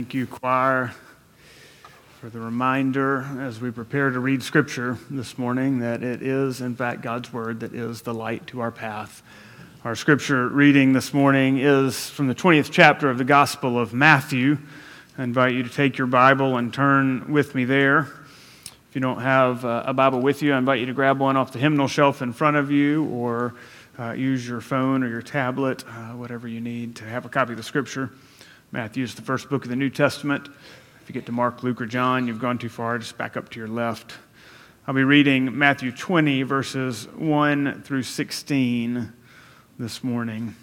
Thank you, choir, for the reminder as we prepare to read Scripture this morning that it is, in fact, God's Word that is the light to our path. Our Scripture reading this morning is from the 20th chapter of the Gospel of Matthew. I invite you to take your Bible and turn with me there. If you don't have a Bible with you, I invite you to grab one off the hymnal shelf in front of you or use your phone or your tablet, whatever you need to have a copy of the Scripture. Matthew is the first book of the New Testament. If you get to Mark, Luke, or John, you've gone too far. Just back up to your left. I'll be reading Matthew 20, verses 1 through 16 this morning.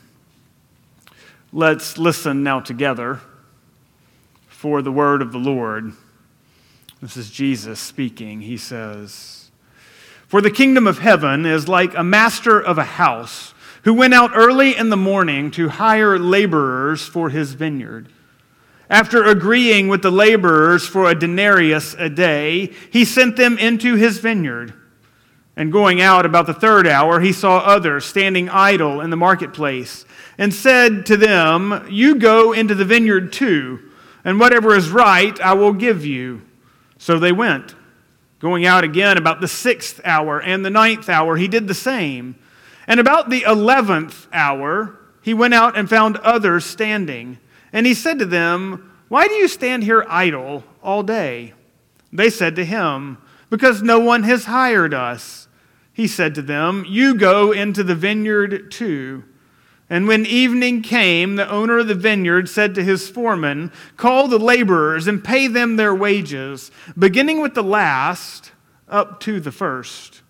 Let's listen now together for the word of the Lord. This is Jesus speaking. He says, "For the kingdom of heaven is like a master of a house who went out early in the morning to hire laborers for his vineyard. After agreeing with the laborers for a denarius a day, he sent them into his vineyard. And going out about the third hour, he saw others standing idle in the marketplace, and said to them, 'You go into the vineyard too, and whatever is right I will give you.' So they went. Going out again about the 6th hour and the 9th hour, he did the same. And about the 11th hour, he went out and found others standing. And he said to them, 'Why do you stand here idle all day?' They said to him, 'Because no one has hired us.' He said to them, 'You go into the vineyard too.' And when evening came, the owner of the vineyard said to his foreman, 'Call the laborers and pay them their wages, beginning with the last up to the first.'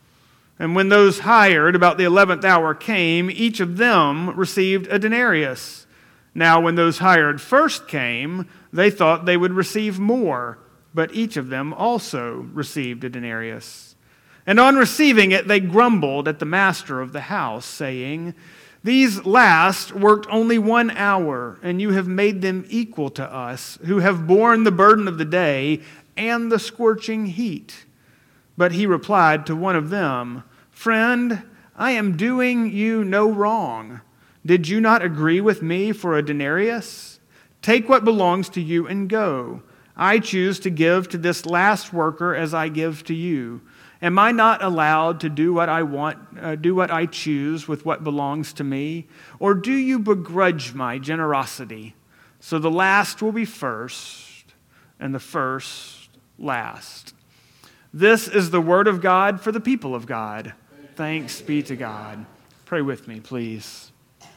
And when those hired about the 11th hour came, each of them received a denarius. Now when those hired first came, they thought they would receive more, but each of them also received a denarius. And on receiving it, they grumbled at the master of the house, saying, 'These last worked only 1 hour, and you have made them equal to us, who have borne the burden of the day and the scorching heat.' But he replied to one of them, 'Friend, I am doing you no wrong. Did you not agree with me for a denarius? Take what belongs to you and go. I choose to give to this last worker as I give to you. Am I not allowed to do what I want, do what I choose with what belongs to me? Or do you begrudge my generosity? So the last will be first, and the first last.'" This is the word of God for the people of God. Thanks be to God. Pray with me, please.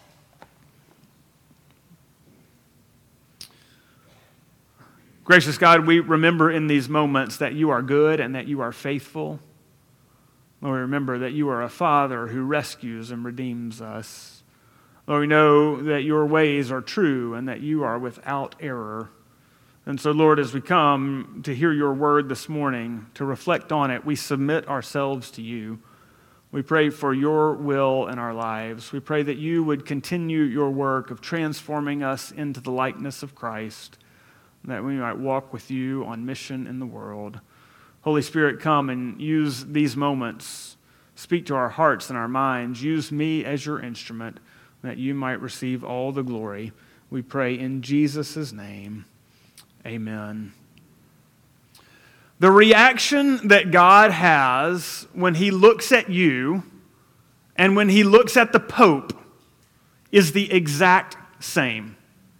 Gracious God, we remember in these moments that you are good and that you are faithful. Lord, we remember that you are a Father who rescues and redeems us. Lord, we know that your ways are true and that you are without error. And so, Lord, as we come to hear your word this morning, to reflect on it, we submit ourselves to you. We pray for your will in our lives. We pray that you would continue your work of transforming us into the likeness of Christ, that we might walk with you on mission in the world. Holy Spirit, come and use these moments. Speak to our hearts and our minds. Use me as your instrument, that you might receive all the glory. We pray in Jesus' name. Amen. The reaction that God has when he looks at you and when he looks at the Pope is the exact same.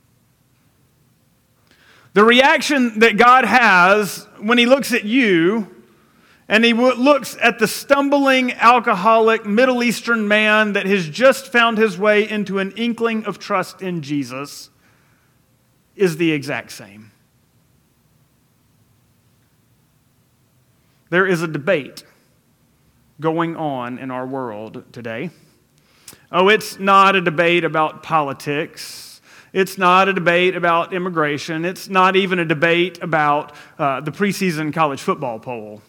The reaction that God has when he looks at you and he looks at the stumbling, alcoholic, Middle Eastern man that has just found his way into an inkling of trust in Jesus is the exact same. There is a debate going on in our world today. Oh, it's not a debate about politics. It's not a debate about immigration. It's not even a debate about the preseason college football poll.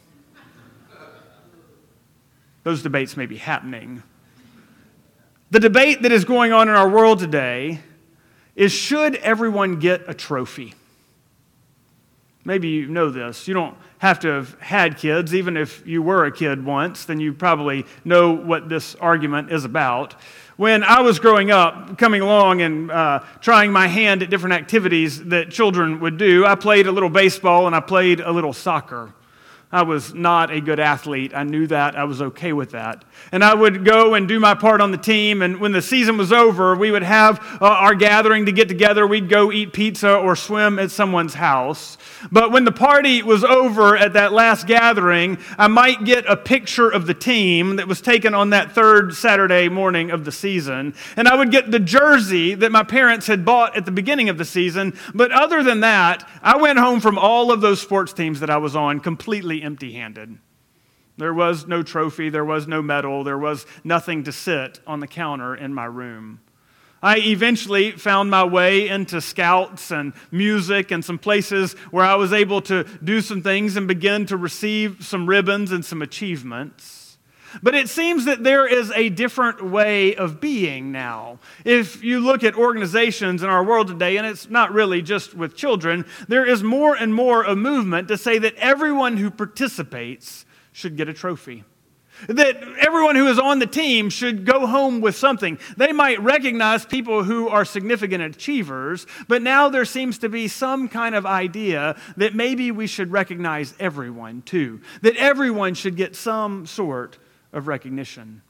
Those debates may be happening. The debate that is going on in our world today is, should everyone get a trophy? Maybe you know this. You don't have to have had kids. Even if you were a kid once, then you probably know what this argument is about. When I was growing up, coming along and trying my hand at different activities that children would do, I played a little baseball and I played a little soccer. I was not a good athlete. I knew that. I was okay with that. And I would go and do my part on the team, and when the season was over, we would have our gathering to get together. We'd go eat pizza or swim at someone's house. But when the party was over at that last gathering, I might get a picture of the team that was taken on that third Saturday morning of the season, and I would get the jersey that my parents had bought at the beginning of the season. But other than that, I went home from all of those sports teams that I was on completely empty-handed. There was no trophy, there was no medal, there was nothing to sit on the counter in my room. I eventually found my way into scouts and music and some places where I was able to do some things and begin to receive some ribbons and some achievements. But it seems that there is a different way of being now. If you look at organizations in our world today, and it's not really just with children, there is more and more a movement to say that everyone who participates should get a trophy. That everyone who is on the team should go home with something. They might recognize people who are significant achievers, but now there seems to be some kind of idea that maybe we should recognize everyone too. That everyone should get some sort of recognition.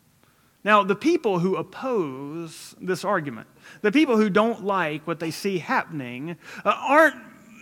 Now, the people who oppose this argument, the people who don't like what they see happening, aren't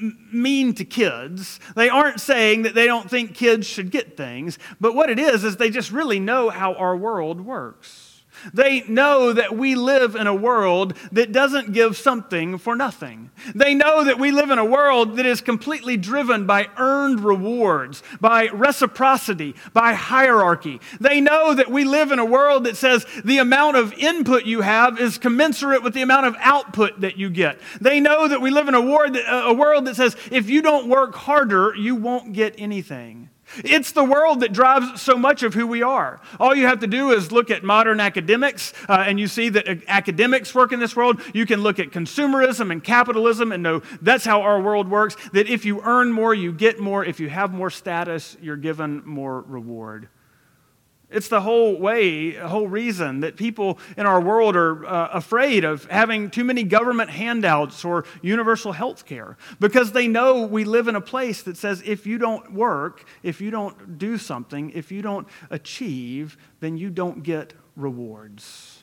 mean to kids. They aren't saying that they don't think kids should get things, but what it is they just really know how our world works. They know that we live in a world that doesn't give something for nothing. They know that we live in a world that is completely driven by earned rewards, by reciprocity, by hierarchy. They know that we live in a world that says the amount of input you have is commensurate with the amount of output that you get. They know that we live in a world that says if you don't work harder, you won't get anything. It's the world that drives so much of who we are. All you have to do is look at modern academics, and you see that academics work in this world. You can look at consumerism and capitalism and know that's how our world works, that if you earn more, you get more. If you have more status, you're given more reward. It's the whole reason that people in our world are afraid of having too many government handouts or universal health care, because they know we live in a place that says if you don't work, if you don't do something, if you don't achieve, then you don't get rewards.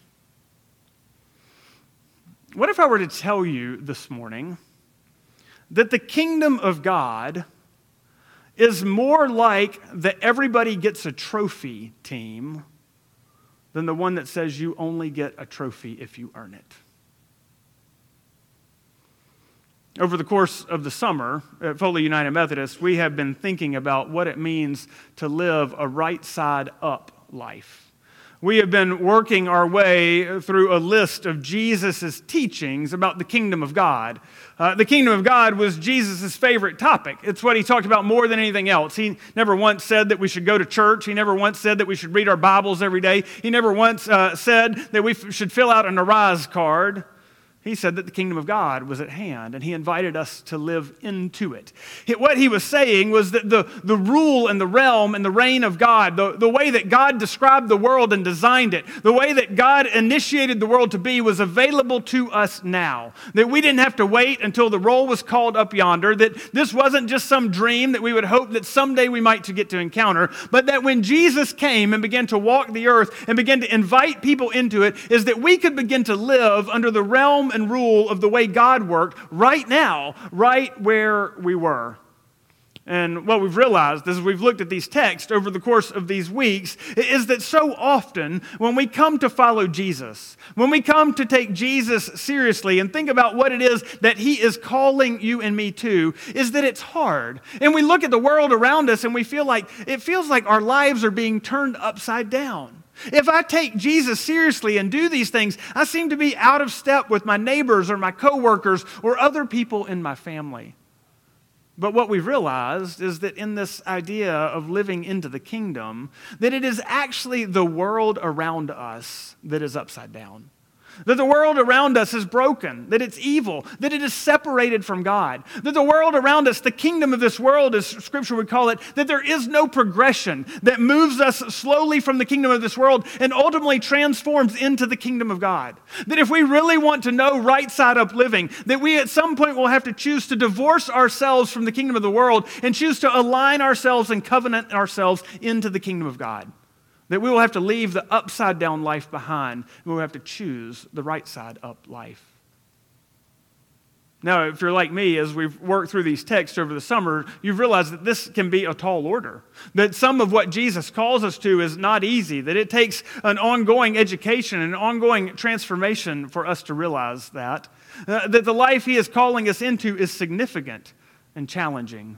What if I were to tell you this morning that the kingdom of God is more like the everybody gets a trophy team than the one that says you only get a trophy if you earn it? Over the course of the summer at Foley United Methodist, we have been thinking about what it means to live a right side up life. We have been working our way through a list of Jesus' teachings about the kingdom of God. The kingdom of God was Jesus' favorite topic. It's what he talked about more than anything else. He never once said that we should go to church. He never once said that we should read our Bibles every day. He never once said that we should fill out an Arise card. He said that the kingdom of God was at hand, and he invited us to live into it. What he was saying was that the rule and the realm and the reign of God, the way that God described the world and designed it, the way that God initiated the world to be, was available to us now. That we didn't have to wait until the roll was called up yonder, that this wasn't just some dream that we would hope that someday we might get to encounter, but that when Jesus came and began to walk the earth and began to invite people into it, is that we could begin to live under the realm and rule of the way God worked right now, right where we were. And what we've realized as we've looked at these texts over the course of these weeks is that so often when we come to follow Jesus, when we come to take Jesus seriously and think about what it is that he is calling you and me to, is that it's hard. And we look at the world around us and we feel like it feels like our lives are being turned upside down. If I take Jesus seriously and do these things, I seem to be out of step with my neighbors or my coworkers or other people in my family. But what we've realized is that in this idea of living into the kingdom, that it is actually the world around us that is upside down. That the world around us is broken, that it's evil, that it is separated from God. That the world around us, the kingdom of this world, as Scripture would call it, that there is no progression that moves us slowly from the kingdom of this world and ultimately transforms into the kingdom of God. That if we really want to know right side up living, that we at some point will have to choose to divorce ourselves from the kingdom of the world and choose to align ourselves and covenant ourselves into the kingdom of God. That we will have to leave the upside down life behind, and we will have to choose the right side up life. Now, if you're like me, as we've worked through these texts over the summer, you've realized that this can be a tall order. That some of what Jesus calls us to is not easy. That it takes an ongoing education, an ongoing transformation for us to realize that. That the life he is calling us into is significant and challenging.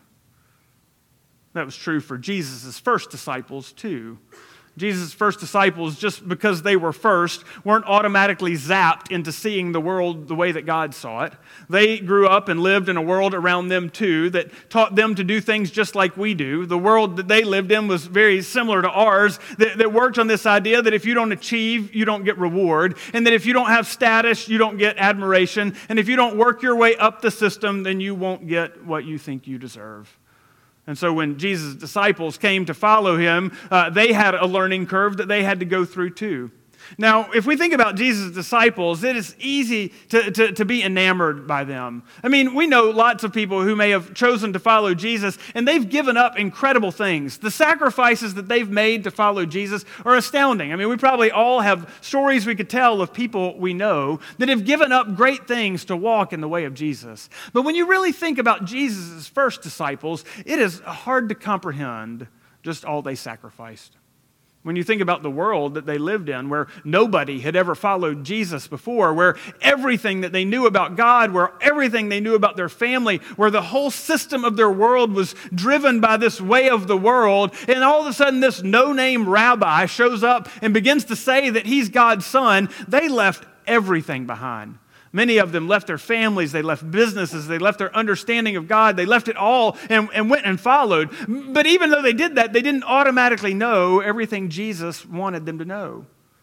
That was true for Jesus' first disciples too. Jesus' first disciples, just because they were first, weren't automatically zapped into seeing the world the way that God saw it. They grew up and lived in a world around them too that taught them to do things just like we do. The world that they lived in was very similar to ours, that worked on this idea that if you don't achieve, you don't get reward, and that if you don't have status, you don't get admiration, and if you don't work your way up the system, then you won't get what you think you deserve. And so when Jesus' disciples came to follow him, they had a learning curve that they had to go through too. Now, if we think about Jesus' disciples, it is easy to be enamored by them. I mean, we know lots of people who may have chosen to follow Jesus, and they've given up incredible things. The sacrifices that they've made to follow Jesus are astounding. I mean, we probably all have stories we could tell of people we know that have given up great things to walk in the way of Jesus. But when you really think about Jesus' first disciples, it is hard to comprehend just all they sacrificed. When you think about the world that they lived in, where nobody had ever followed Jesus before, where everything that they knew about God, where everything they knew about their family, where the whole system of their world was driven by this way of the world, and all of a sudden this no-name rabbi shows up and begins to say that he's God's son, they left everything behind. Many of them left their families, they left businesses, they left their understanding of God, they left it all and went and followed. But even though they did that, they didn't automatically know everything Jesus wanted them to know.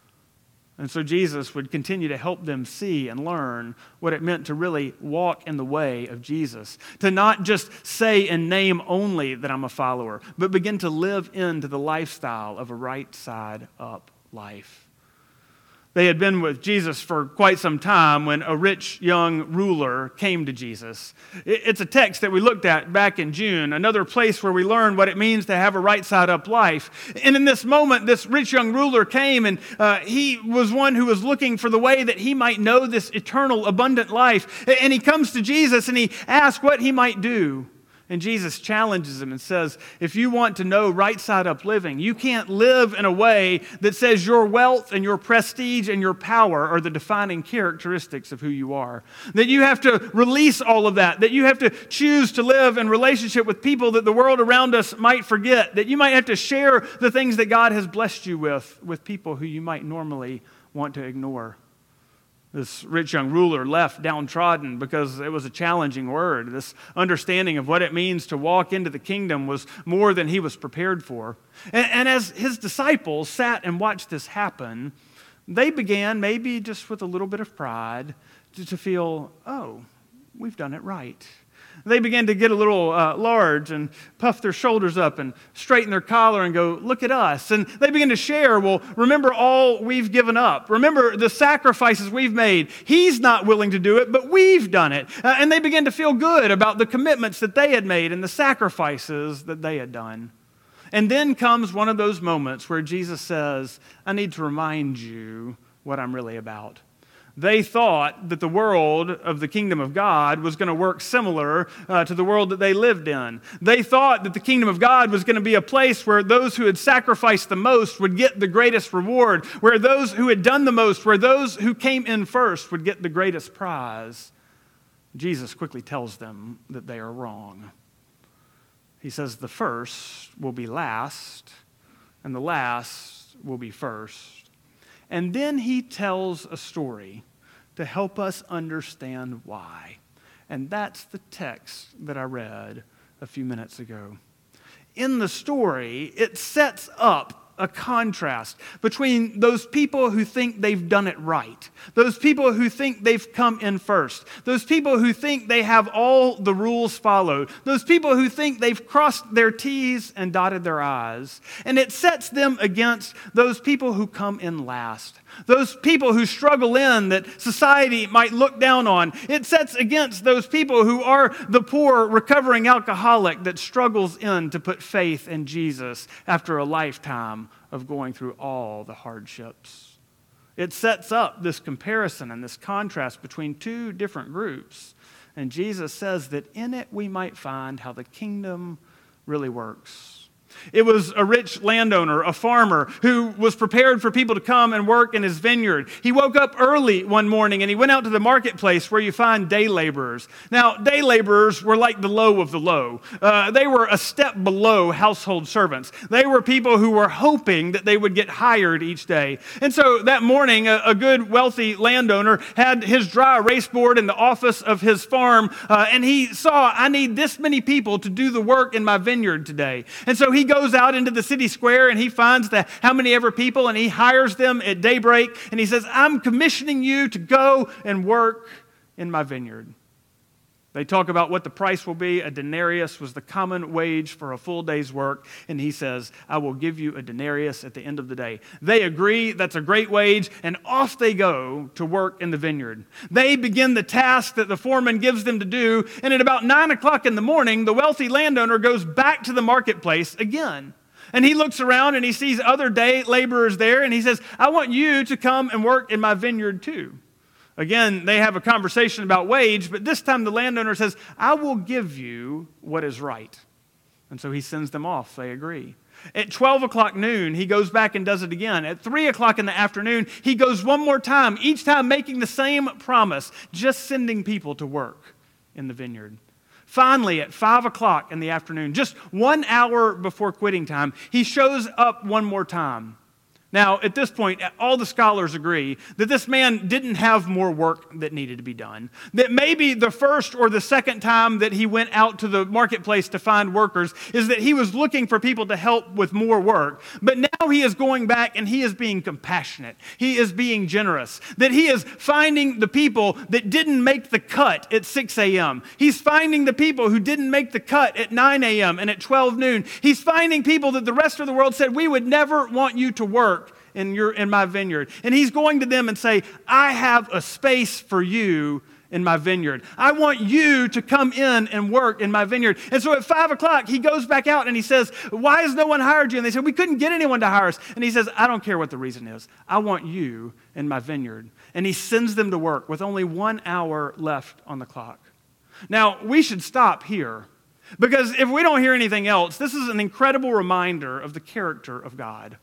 And so Jesus would continue to help them see and learn what it meant to really walk in the way of Jesus. To not just say in name only that I'm a follower, but begin to live into the lifestyle of a right side up life. They had been with Jesus for quite some time when a rich young ruler came to Jesus. It's a text that we looked at back in June, another place where we learn what it means to have a right side up life. And in this moment, this rich young ruler came, and he was one who was looking for the way that he might know this eternal, abundant life. And he comes to Jesus and he asks what he might do. And Jesus challenges him and says, if you want to know right side up living, you can't live in a way that says your wealth and your prestige and your power are the defining characteristics of who you are. That you have to release all of that. That you have to choose to live in relationship with people that the world around us might forget. That you might have to share the things that God has blessed you with people who you might normally want to ignore. This rich young ruler left downtrodden because it was a challenging word. This understanding of what it means to walk into the kingdom was more than he was prepared for. And as his disciples sat and watched this happen, they began, maybe just with a little bit of pride, to feel, oh, we've done it right. They began to get a little large and puff their shoulders up and straighten their collar and go, look at us. And they begin to share, well, remember all we've given up. Remember the sacrifices we've made. He's not willing to do it, but we've done it. And they began to feel good about the commitments that they had made and the sacrifices that they had done. And then comes one of those moments where Jesus says, I need to remind you what I'm really about. They thought that the world of the kingdom of God was going to work similar to the world that they lived in. They thought that the kingdom of God was going to be a place where those who had sacrificed the most would get the greatest reward, where those who had done the most, where those who came in first would get the greatest prize. Jesus quickly tells them that they are wrong. He says the first will be last, and the last will be first. And then he tells a story to help us understand why. And that's the text that I read a few minutes ago. In the story, it sets up a contrast between those people who think they've done it right, those people who think they've come in first, those people who think they have all the rules followed, those people who think they've crossed their T's and dotted their I's. And it sets them against those people who come in last, those people who struggle in that society might look down on. It sets against those people who are the poor, recovering alcoholic that struggles in to put faith in Jesus after a lifetime of going through all the hardships. It sets up this comparison and this contrast between two different groups. And Jesus says that in it we might find how the kingdom really works. It was a rich landowner, a farmer, who was prepared for people to come and work in his vineyard. He woke up early one morning and he went out to the marketplace where you find day laborers. Now, day laborers were like the low of the low. They were a step below household servants. They were people who were hoping that they would get hired each day. And so that morning, a good, wealthy landowner had his dry erase board in the office of his farm, and he saw, I need this many people to do the work in my vineyard today. And so he goes out into the city square and he finds how many ever people, and he hires them at daybreak, and he says, I'm commissioning you to go and work in my vineyard. They talk about what the price will be. A denarius was the common wage for a full day's work, and he says, I will give you a denarius at the end of the day. They agree, that's a great wage, and off they go to work in the vineyard. They begin the task that the foreman gives them to do, and at about 9 o'clock in the morning, the wealthy landowner goes back to the marketplace again. And he looks around and he sees other day laborers there, and he says, I want you to come and work in my vineyard too. Again, they have a conversation about wage, but this time the landowner says, I will give you what is right. And so he sends them off. They agree. At 12 o'clock noon, he goes back and does it again. At 3 o'clock in the afternoon, he goes one more time, each time making the same promise, just sending people to work in the vineyard. Finally, at 5 o'clock in the afternoon, just 1 hour before quitting time, he shows up one more time. Now, at this point, all the scholars agree that this man didn't have more work that needed to be done. That maybe the first or the second time that he went out to the marketplace to find workers is that he was looking for people to help with more work. But now he is going back and he is being compassionate. He is being generous. That he is finding the people that didn't make the cut at 6 a.m. He's finding the people who didn't make the cut at 9 a.m. and at 12 noon. He's finding people that the rest of the world said, we would never want you to work in my vineyard. And he's going to them and say, I have a space for you in my vineyard. I want you to come in and work in my vineyard. And so at 5 o'clock, he goes back out and he says, why has no one hired you? And they said, we couldn't get anyone to hire us. And he says, I don't care what the reason is. I want you in my vineyard. And he sends them to work with only 1 hour left on the clock. Now, we should stop here, because if we don't hear anything else, this is an incredible reminder of the character of God.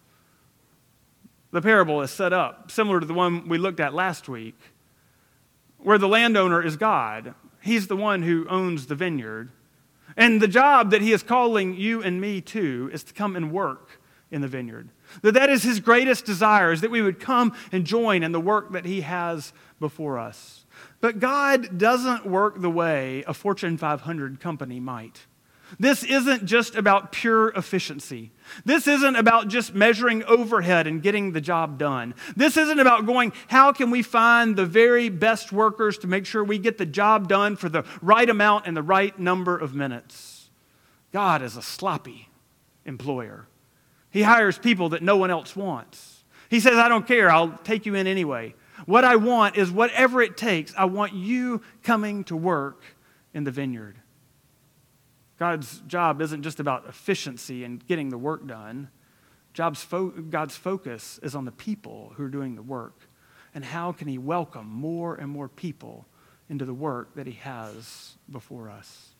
The parable is set up similar to the one we looked at last week, where the landowner is God. He's the one who owns the vineyard. And the job that he is calling you and me to is to come and work in the vineyard. That is his greatest desire, is that we would come and join in the work that he has before us. But God doesn't work the way a Fortune 500 company might. This isn't just about pure efficiency. This isn't about just measuring overhead and getting the job done. This isn't about going, how can we find the very best workers to make sure we get the job done for the right amount and the right number of minutes. God is a sloppy employer. He hires people that no one else wants. He says, I don't care, I'll take you in anyway. What I want is whatever it takes, I want you coming to work in the vineyard. God's job isn't just about efficiency and getting the work done. God's focus is on the people who are doing the work. And how can he welcome more and more people into the work that he has before us?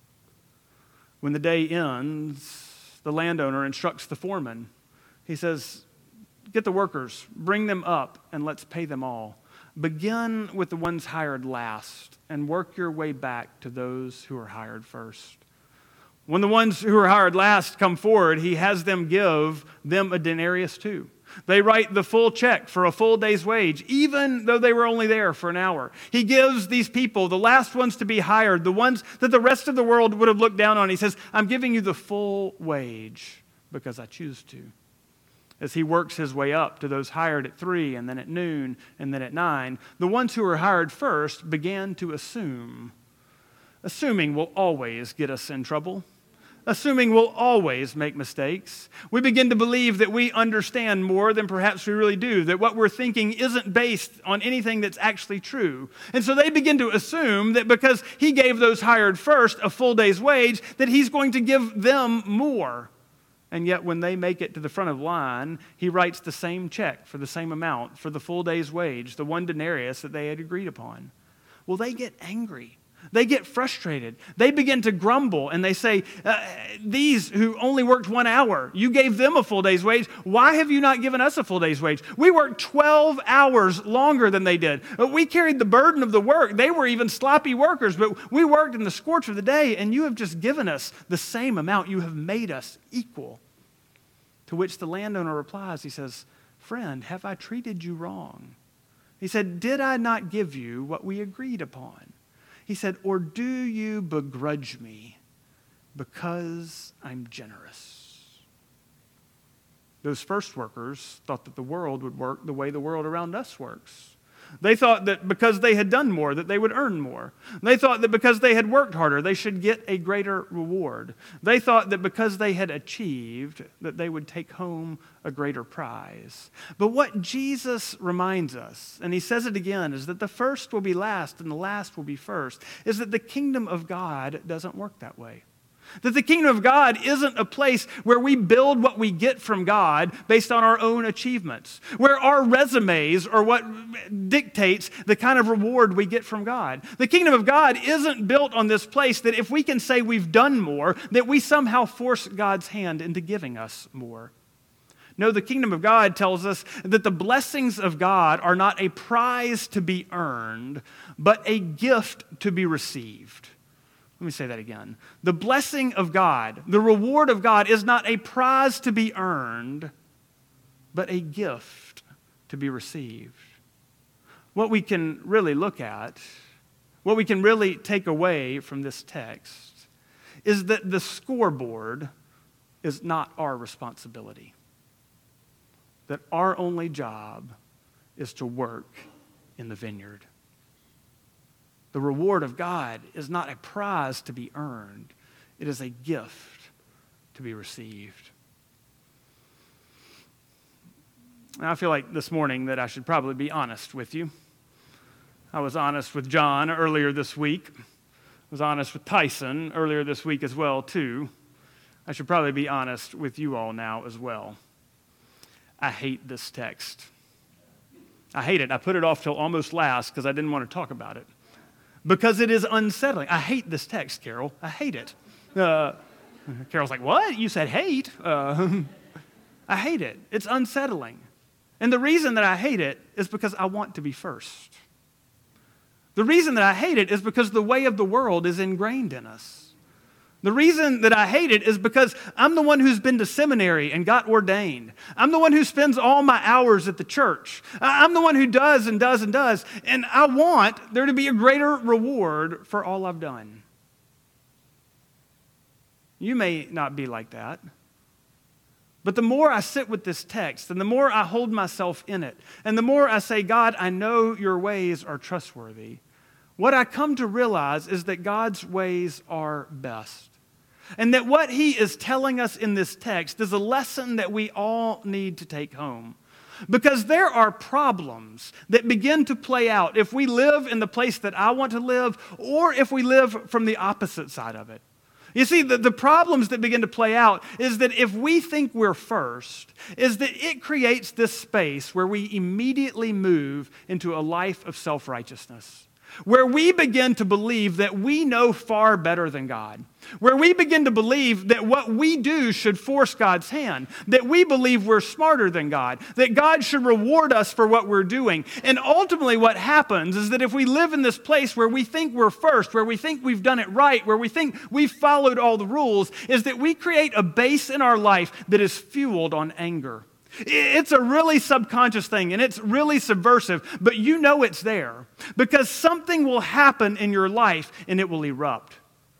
When the day ends, the landowner instructs the foreman. He says, get the workers, bring them up, and let's pay them all. Begin with the ones hired last and work your way back to those who are hired first. When the ones who are hired last come forward, he has them give them a denarius too. They write the full check for a full day's wage, even though they were only there for an hour. He gives these people, the last ones to be hired, the ones that the rest of the world would have looked down on. He says, I'm giving you the full wage because I choose to. as he works his way up to those hired at 3 and then at noon and then at 9, the ones who were hired first began to assume. Assuming will always get us in trouble. Assuming we'll always make mistakes. We begin to believe that we understand more than perhaps we really do, that what we're thinking isn't based on anything that's actually true. And so they begin to assume that because he gave those hired first a full day's wage, that he's going to give them more. And yet when they make it to the front of the line, he writes the same check for the same amount for the full day's wage, the 1 denarius that they had agreed upon. Well, they get angry. They get frustrated. They begin to grumble and they say, these who only worked 1 hour, you gave them a full day's wage. Why have you not given us a full day's wage? We worked 12 hours longer than they did. We carried the burden of the work. They were even sloppy workers, but we worked in the scorch of the day, and you have just given us the same amount. You have made us equal. To which the landowner replies, he says, friend, have I treated you wrong? He said, did I not give you what we agreed upon? He said, or do you begrudge me because I'm generous? Those first workers thought that the world would work the way the world around us works. They thought that because they had done more, that they would earn more. They thought that because they had worked harder, they should get a greater reward. They thought that because they had achieved, that they would take home a greater prize. But what Jesus reminds us, and he says it again, is that the first will be last and the last will be first, is that the kingdom of God doesn't work that way. That the kingdom of God isn't a place where we build what we get from God based on our own achievements, where our resumes are what dictates the kind of reward we get from God. The kingdom of God isn't built on this place that if we can say we've done more, that we somehow force God's hand into giving us more. No, the kingdom of God tells us that the blessings of God are not a prize to be earned, but a gift to be received. Let me say that again. The blessing of God, the reward of God is not a prize to be earned, but a gift to be received. What we can really look at, what we can really take away from this text, is that the scoreboard is not our responsibility. That our only job is to work in the vineyard. The reward of God is not a prize to be earned. It is a gift to be received. And I feel like this morning that I should probably be honest with you. I was honest with John earlier this week. I was honest with Tyson earlier this week as well, too. I should probably be honest with you all now as well. I hate this text. I hate it. I put it off till almost last because I didn't want to talk about it. Because it is unsettling. I hate this text, Carol. I hate it. Carol's like, what? You said hate? I hate it. It's unsettling. And the reason that I hate it is because I want to be first. The reason that I hate it is because the way of the world is ingrained in us. The reason that I hate it is because I'm the one who's been to seminary and got ordained. I'm the one who spends all my hours at the church. I'm the one who does and does and does. And I want there to be a greater reward for all I've done. You may not be like that. But the more I sit with this text and the more I hold myself in it and the more I say, God, I know your ways are trustworthy, what I come to realize is that God's ways are best. And that what he is telling us in this text is a lesson that we all need to take home. Because there are problems that begin to play out if we live in the place that I want to live or if we live from the opposite side of it. You see, the problems that begin to play out is that if we think we're first, is that it creates this space where we immediately move into a life of self-righteousness. Where we begin to believe that we know far better than God. Where we begin to believe that what we do should force God's hand. That we believe we're smarter than God. That God should reward us for what we're doing. And ultimately what happens is that if we live in this place where we think we're first, where we think we've done it right, where we think we've followed all the rules, is that we create a base in our life that is fueled on anger. It's a really subconscious thing, and it's really subversive, but you know it's there because something will happen in your life, and it will erupt.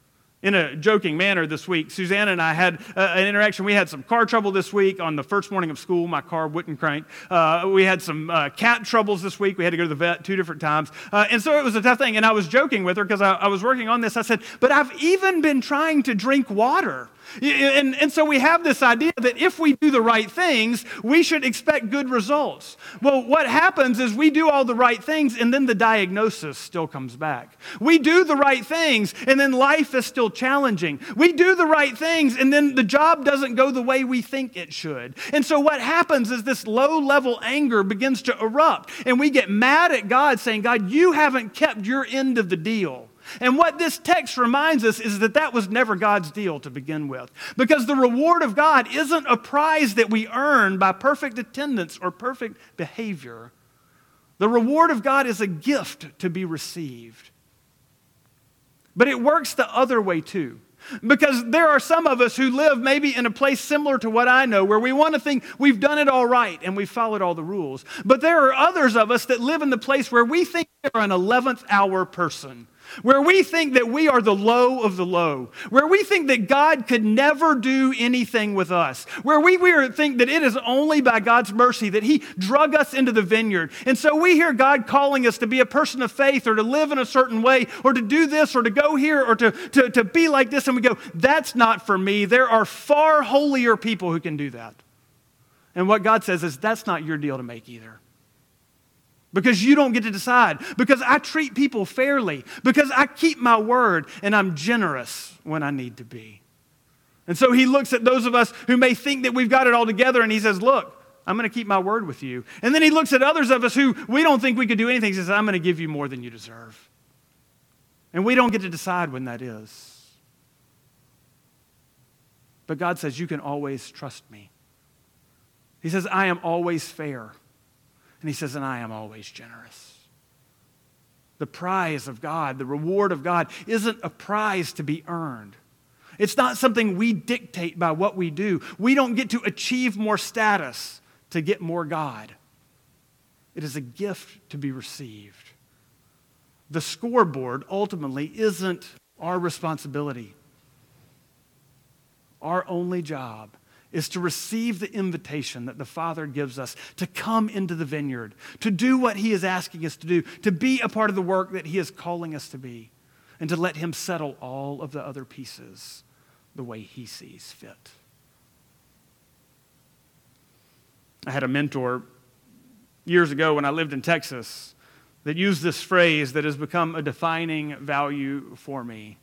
In a joking manner this week, Susanna and I had an interaction. We had some car trouble this week on the first morning of school. My car wouldn't crank. We had some cat troubles this week. We had to go to the vet 2 different times. And so it was a tough thing. And I was joking with her because I was working on this. I said, but I've even been trying to drink water. And so we have this idea that if we do the right things, we should expect good results. Well, what happens is we do all the right things and then the diagnosis still comes back. We do the right things and then life is still challenging. We do the right things and then the job doesn't go the way we think it should. And so what happens is this low-level anger begins to erupt and we get mad at God saying, God, you haven't kept your end of the deal. And what this text reminds us is that that was never God's deal to begin with. Because the reward of God isn't a prize that we earn by perfect attendance or perfect behavior. The reward of God is a gift to be received. But it works the other way too. Because there are some of us who live maybe in a place similar to what I know, where we want to think we've done it all right and we've followed all the rules. But there are others of us that live in the place where we think we're an 11th hour person, where we think that we are the low of the low, where we think that God could never do anything with us, where we think that it is only by God's mercy that He drug us into the vineyard. And so we hear God calling us to be a person of faith or to live in a certain way or to do this or to go here or to be like this. And we go, that's not for me. There are far holier people who can do that. And what God says is that's not your deal to make either. Because you don't get to decide. Because I treat people fairly. Because I keep my word and I'm generous when I need to be. And so He looks at those of us who may think that we've got it all together and He says, look, I'm going to keep my word with you. And then He looks at others of us who we don't think we could do anything. He says, I'm going to give you more than you deserve. And we don't get to decide when that is. But God says, you can always trust me. He says, I am always fair. And He says, and I am always generous. The prize of God, the reward of God, isn't a prize to be earned. It's not something we dictate by what we do. We don't get to achieve more status to get more God. It is a gift to be received. The scoreboard ultimately isn't our responsibility. Our only job is to receive the invitation that the Father gives us to come into the vineyard, to do what He is asking us to do, to be a part of the work that He is calling us to be, and to let Him settle all of the other pieces the way He sees fit. I had a mentor years ago when I lived in Texas that used this phrase that has become a defining value for me.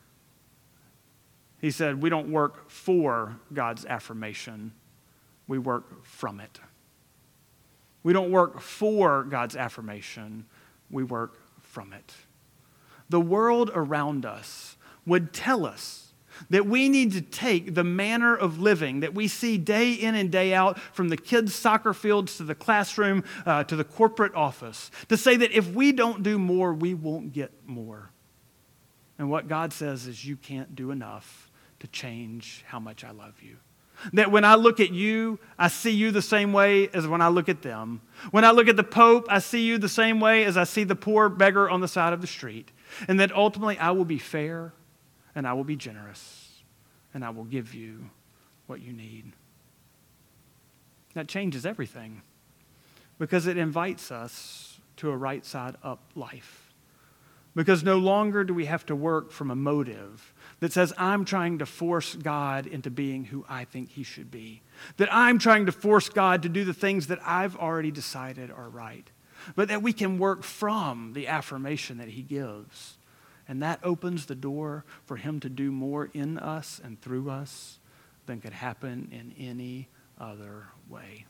He said, we don't work for God's affirmation, we work from it. We don't work for God's affirmation, we work from it. The world around us would tell us that we need to take the manner of living that we see day in and day out from the kids' soccer fields to the classroom to the corporate office, to say that if we don't do more, we won't get more. And what God says is you can't do enough to change how much I love you. That when I look at you, I see you the same way as when I look at them. When I look at the Pope, I see you the same way as I see the poor beggar on the side of the street. And that ultimately I will be fair and I will be generous and I will give you what you need. That changes everything because it invites us to a right side up life. Because no longer do we have to work from a motive that says, I'm trying to force God into being who I think He should be. That I'm trying to force God to do the things that I've already decided are right. But that we can work from the affirmation that He gives. And that opens the door for Him to do more in us and through us than could happen in any other way.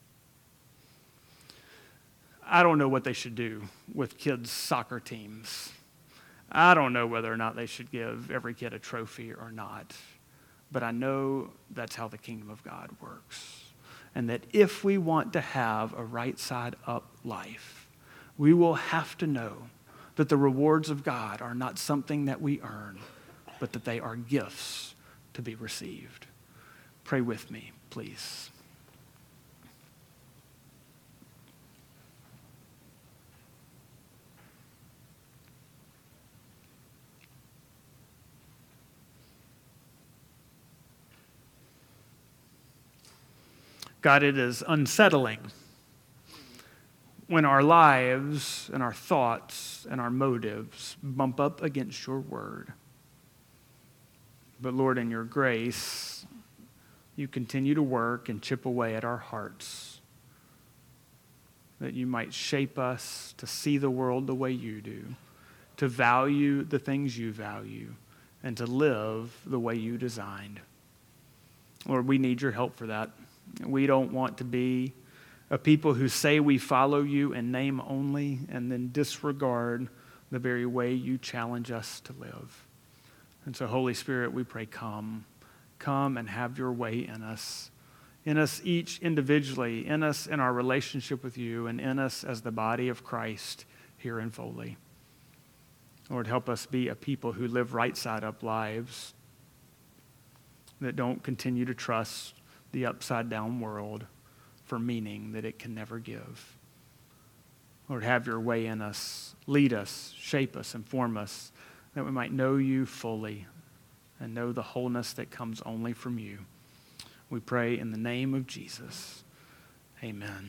I don't know what they should do with kids' soccer teams. I don't know whether or not they should give every kid a trophy or not. But I know that's how the kingdom of God works. And that if we want to have a right side up life, we will have to know that the rewards of God are not something that we earn, but that they are gifts to be received. Pray with me, please. God, it is unsettling when our lives and our thoughts and our motives bump up against your word. But Lord, in your grace, you continue to work and chip away at our hearts, that you might shape us to see the world the way you do, to value the things you value, and to live the way you designed. Lord, we need your help for that. We don't want to be a people who say we follow you in name only and then disregard the very way you challenge us to live. And so, Holy Spirit, we pray, come and have your way in us each individually, in us in our relationship with you, and in us as the body of Christ here in Foley. Lord, help us be a people who live right-side-up lives that don't continue to trust the upside-down world for meaning that it can never give. Lord, have your way in us. Lead us, shape us, inform us, that we might know you fully and know the wholeness that comes only from you. We pray in the name of Jesus. Amen.